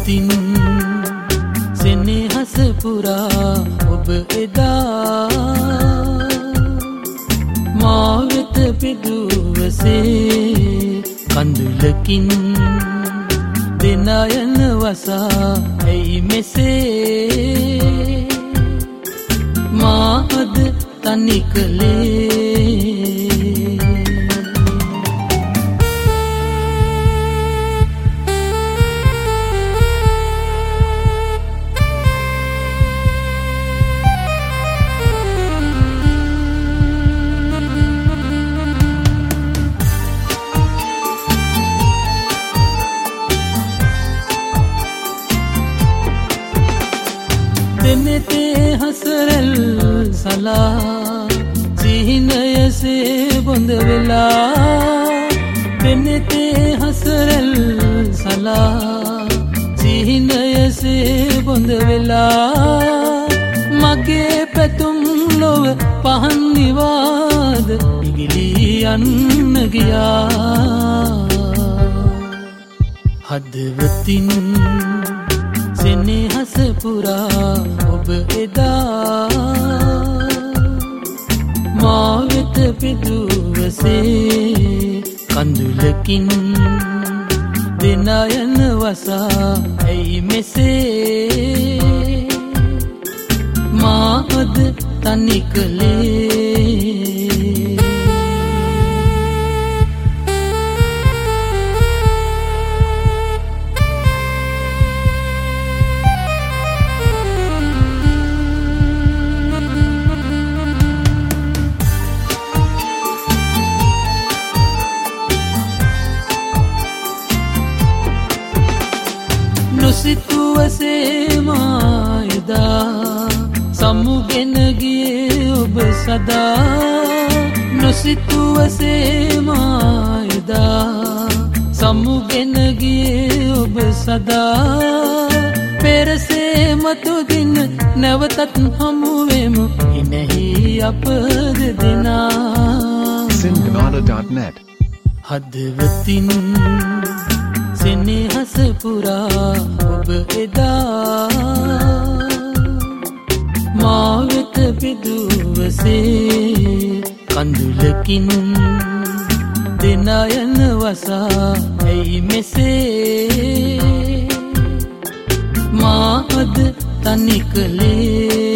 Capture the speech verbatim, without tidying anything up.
හදවතින් සෙනෙහස පුරා ඔබ එදා මා වෙත පිදුවසේ කඳුලකින් දෙනයන වසා ඇයි මෙසේ මා අද තනි කළේ දෙනෙතේ හසරල් සලා සිහිනයසේ බොඳ වෙලා දෙනෙතේ හසරල් සලා සිහිනයසේ බොඳ වෙලා මගේ පැතුම් ලොව පහන් නිවාද ඉගිලී යන්න ගියා හදවතින් සෙනෙහස පුරා ඔබ එදා මා වෙත පිදුවසේ කඳුලකින් දෙනයන වසා ඇයි මෙසේ මා අද තනි කළේ නොසිතුවසේ මා එදා සමුගෙන ගියේ ඔබ සදා නොසිතුවසේ මා එදා සමුගෙන ගියේ ඔබ සදා පෙරසේ මතුදින නැවතත් හමුවෙමු ඉනෙහි අප දෙදෙනා singanada dot net හදවතින් සෙනෙහස පුරා ඔබ එදා මා වෙත පිදුවසේ කඳුලකින් දෙනයන වසා ඇයි මෙසේ මා අද තනි කළේ